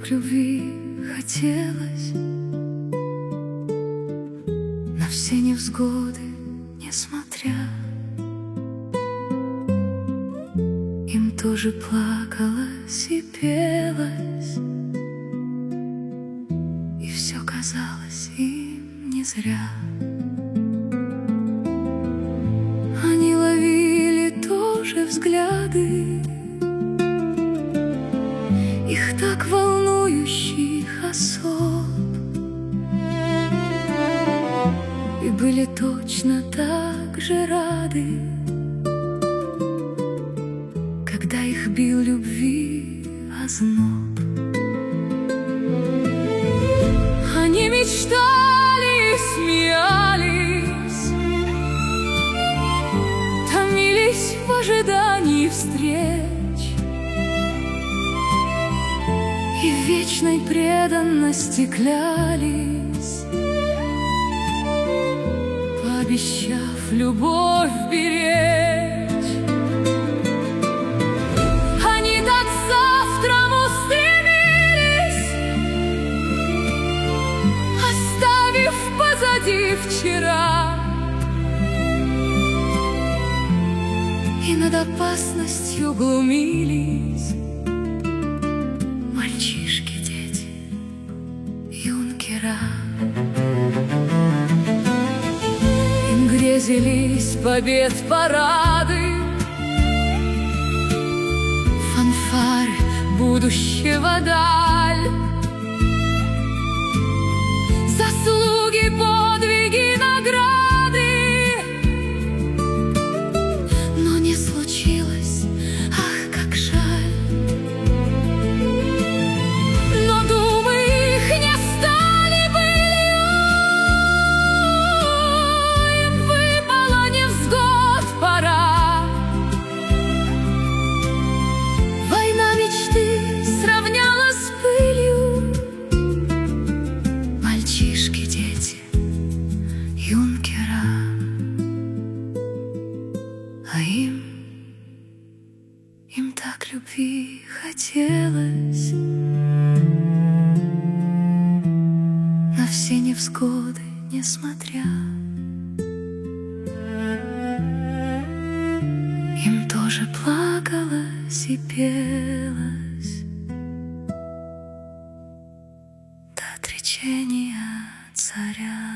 так любви хотелось, на все невзгоды несмотря. Им тоже плакалось и пелось, и все казалось им не зря. Они ловили тоже взгляды их так волнующих особ, и были точно так же рады, когда их бил любви озноб. Они мечтали и смеялись, томились в ожидании встреч, и в вечной преданности клялись, пообещав любовь беречь. Они так к завтраму стремились, оставив позади вчера, и над опасностью глумились мальчишки, дети, юнкера. Им грезились побед парады, фанфары будущего даль, заслуги, подвиги, награды. Но не случилось, ах, как жаль. Но думы их не стали былью, им выпала невзгод пора. Война мечты сравняла с пылью мальчишки, дети, юнкера. А им так любви хотелось, на все невзгоды несмотря. Им тоже плакалось и пелось до отречения царя.